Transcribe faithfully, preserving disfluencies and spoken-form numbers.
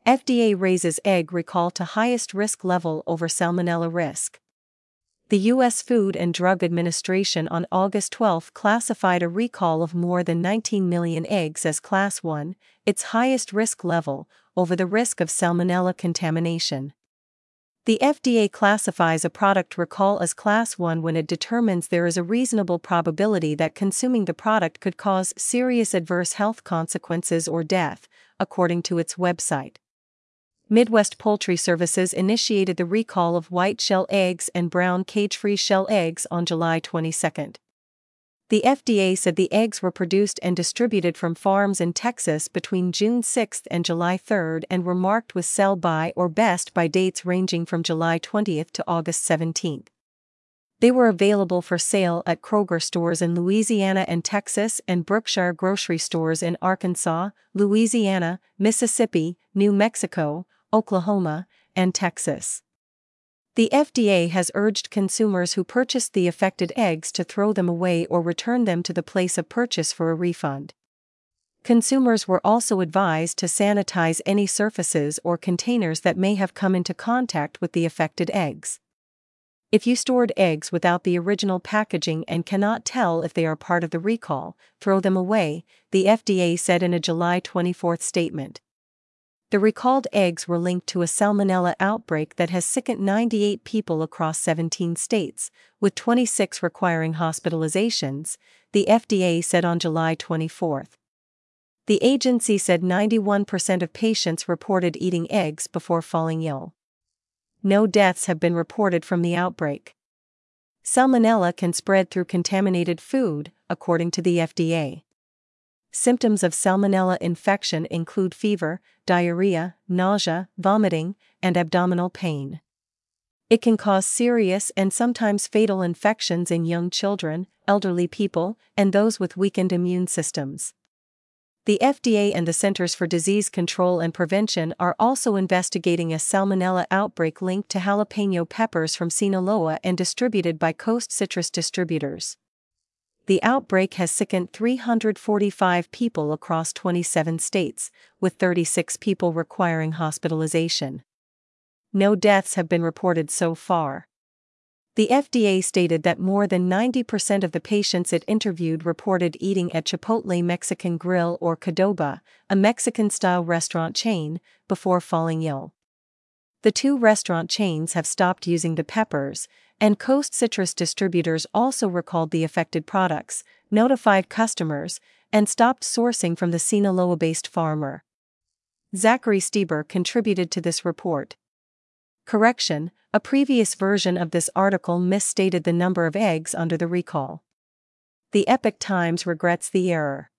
F D A raises egg recall to highest risk level over salmonella risk. The U S Food and Drug Administration on August twelfth classified a recall of more than nineteen million eggs as Class one, its highest risk level, over the risk of salmonella contamination. The F D A classifies a product recall as Class one when it determines there is a reasonable probability that consuming the product could cause serious adverse health consequences or death, according to its website. Midwest Poultry Services initiated the recall of white shell eggs and brown cage-free shell eggs on July twenty-second. The F D A said the eggs were produced and distributed from farms in Texas between June sixth and July third and were marked with Sell By or Best By dates ranging from July twentieth to August seventeenth. They were available for sale at Kroger stores in Louisiana and Texas and Brookshire grocery stores in Arkansas, Louisiana, Mississippi, New Mexico, Oklahoma, and Texas. The F D A has urged consumers who purchased the affected eggs to throw them away or return them to the place of purchase for a refund. Consumers were also advised to sanitize any surfaces or containers that may have come into contact with the affected eggs. If you stored eggs without the original packaging and cannot tell if they are part of the recall, throw them away, the F D A said in a July twenty-fourth statement. The recalled eggs were linked to a salmonella outbreak that has sickened ninety-eight people across seventeen states, with twenty-six requiring hospitalizations, the F D A said on July twenty-fourth. The agency said ninety-one percent of patients reported eating eggs before falling ill. No deaths have been reported from the outbreak. Salmonella can spread through contaminated food, according to the F D A. Symptoms of salmonella infection include fever, diarrhea, nausea, vomiting, and abdominal pain. It can cause serious and sometimes fatal infections in young children, elderly people, and those with weakened immune systems. The F D A and the Centers for Disease Control and Prevention are also investigating a salmonella outbreak linked to jalapeno peppers from Sinaloa and distributed by Coast Citrus Distributors. The outbreak has sickened three hundred forty-five people across twenty-seven states, with thirty-six people requiring hospitalization. No deaths have been reported so far. The F D A stated that more than ninety percent of the patients it interviewed reported eating at Chipotle Mexican Grill or Qdoba, a Mexican-style restaurant chain, before falling ill. The two restaurant chains have stopped using the peppers, and Coast Citrus Distributors also recalled the affected products, notified customers, and stopped sourcing from the Sinaloa-based farmer. Zachary Stieber contributed to this report. Correction: a previous version of this article misstated the number of eggs under the recall. The Epoch Times regrets the error.